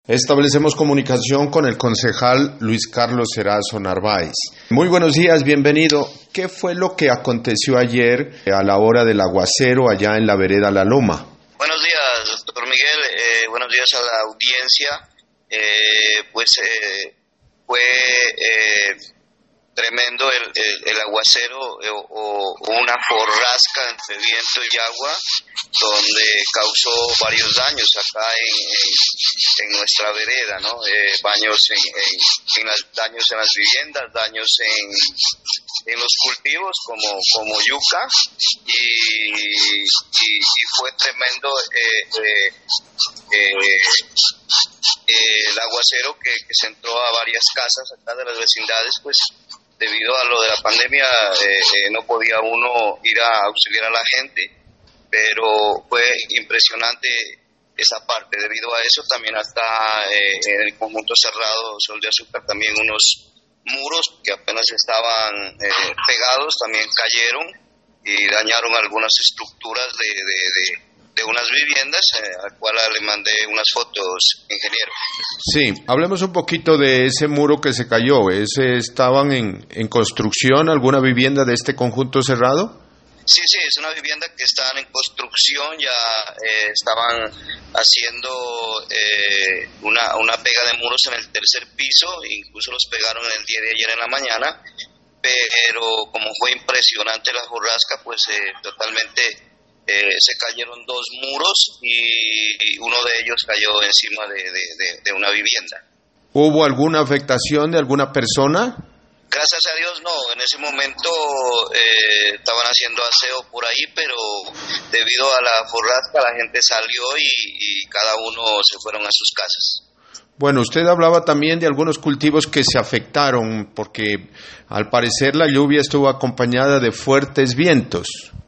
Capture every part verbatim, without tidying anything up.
Establecemos comunicación con el concejal Luis Carlos Erazo Narváez. Muy buenos días, bienvenido. ¿Qué fue lo que aconteció ayer a la hora del aguacero allá en la vereda La Loma? Buenos días, doctor Miguel. Eh, buenos días a la audiencia. Eh, pues eh, fue eh, tremendo el, el, el aguacero eh, o, o una borrasca entre viento y agua, donde causó varios daños acá en, en, en nuestra vereda, ¿no? Eh, baños en, en, en las, daños en las viviendas, daños en, en los cultivos como, como yuca, y, y, y fue tremendo eh, eh, eh, eh, el aguacero que, que se entró a varias casas acá de las vecindades, pues debido a lo de la pandemia eh, eh, no podía uno ir a auxiliar a la gente, pero fue impresionante esa parte. Debido a eso también hasta eh, en el conjunto cerrado Sol de Azúcar también unos muros que apenas estaban eh, pegados también cayeron y dañaron algunas estructuras de, de, de de unas viviendas, eh, al cual le mandé unas fotos, ingeniero. Sí, hablemos un poquito de ese muro que se cayó. ¿Ese estaban en, en construcción alguna vivienda de este conjunto cerrado? Sí, sí, es una vivienda que estaban en construcción, ya eh, estaban haciendo eh, una, una pega de muros en el tercer piso, incluso los pegaron el día de ayer en la mañana, pero como fue impresionante la borrasca, pues eh, totalmente... Eh, se cayeron dos muros y uno de ellos cayó encima de, de, de, de una vivienda. ¿Hubo alguna afectación de alguna persona? Gracias a Dios no, en ese momento eh, estaban haciendo aseo por ahí, pero debido a la borrasca la gente salió y, y cada uno se fueron a sus casas. Bueno, usted hablaba también de algunos cultivos que se afectaron porque al parecer la lluvia estuvo acompañada de fuertes vientos.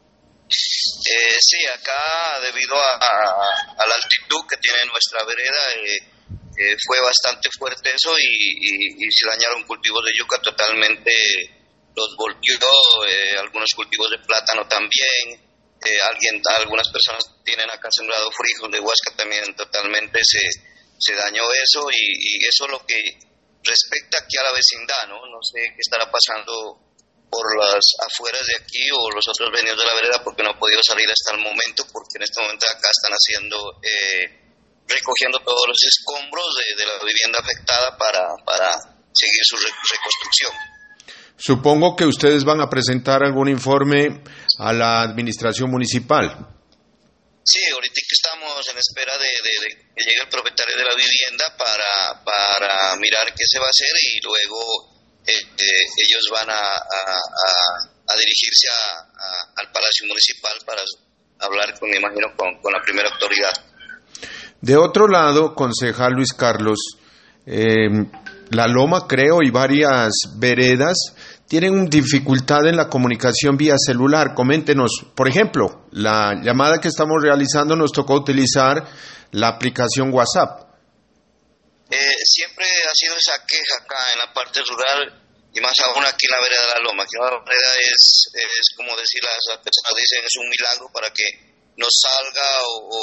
Eh, sí, acá debido a, a, a la altitud que tiene nuestra vereda eh, eh, fue bastante fuerte eso y, y, y se dañaron cultivos de yuca totalmente, los volteó, eh, algunos cultivos de plátano también, eh, alguien, algunas personas tienen acá sembrado frijol de huasca también, totalmente se, se dañó eso y, y eso es lo que respecta aquí a la vecindad, ¿no? No sé qué estará pasando por las afueras de aquí o los otros vecinos de la vereda porque no he podido salir hasta el momento, porque en este momento acá están haciendo, eh, recogiendo todos los escombros de, de la vivienda afectada para, para seguir su re- reconstrucción. Supongo que ustedes van a presentar algún informe a la administración municipal. Sí, ahorita que estamos en espera de, de, de que llegue el propietario de la vivienda para, para mirar qué se va a hacer y luego Eh, eh, ellos van a, a, a, a dirigirse a, a, al Palacio Municipal para hablar, con, me imagino, con, con la primera autoridad. De otro lado, concejal Luis Carlos, eh, La Loma, creo, y varias veredas tienen dificultad en la comunicación vía celular. Coméntenos, por ejemplo, la llamada que estamos realizando nos tocó utilizar la aplicación WhatsApp. Eh, siempre ha sido esa queja acá en la parte rural y más aún aquí en la vereda de La Loma, que la vereda es, es como decir, las, las personas dicen es un milagro para que nos salga o, o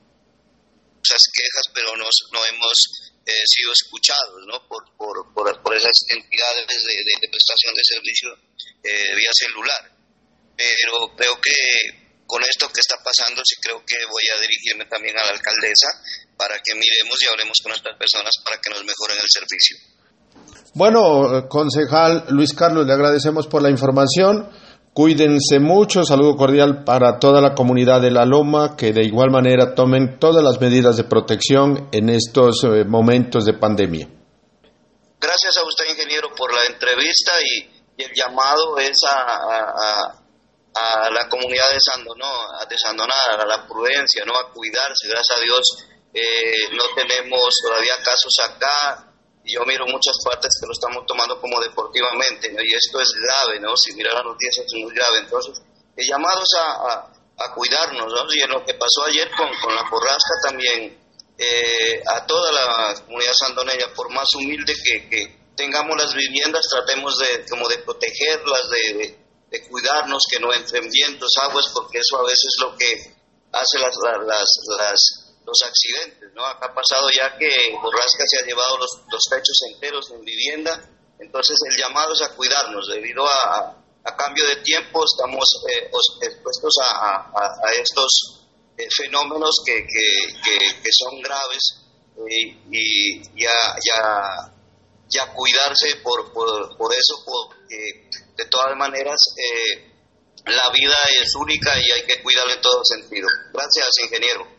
esas quejas, pero nos, no hemos eh, sido escuchados, ¿no? por, por, por, por esas entidades de, de, de prestación de servicio eh, vía celular. Pero creo que con esto que está pasando, sí creo que voy a dirigirme también a la alcaldesa para que miremos y hablemos con estas personas para que nos mejoren el servicio. Bueno, concejal Luis Carlos, le agradecemos por la información. Cuídense mucho, saludo cordial para toda la comunidad de La Loma, que de igual manera tomen todas las medidas de protección en estos eh, momentos de pandemia. Gracias a usted, ingeniero, por la entrevista y, y el llamado es a... a, a a la comunidad de Sandoná, de Sandoná, a la prudencia, ¿no? A cuidarse. Gracias a Dios eh, no tenemos todavía casos acá. Yo miro muchas partes que lo estamos tomando como deportivamente, ¿no? Y esto es grave, ¿no? Si miran las noticias es muy grave. Entonces, eh, llamados a, a, a cuidarnos, ¿no? Y en lo que pasó ayer con, con la borrasca también, eh, a toda la comunidad sandoneña, por más humilde que, que tengamos las viviendas, tratemos de como de protegerlas, de, de de cuidarnos, que no entren vientos, aguas, porque eso a veces es lo que hace las, las, las, los accidentes, ¿no? Acá ha pasado ya que borrasca se ha llevado los, los techos enteros en vivienda, entonces el llamado es a cuidarnos, debido a, a cambio de tiempo estamos eh, expuestos a, a, a estos eh, fenómenos que, que, que, que son graves, eh, y, y, a, y, a, y a cuidarse por, por, por eso, porque de todas maneras eh, la vida es única y hay que cuidarla en todo sentido. Gracias, ingeniero.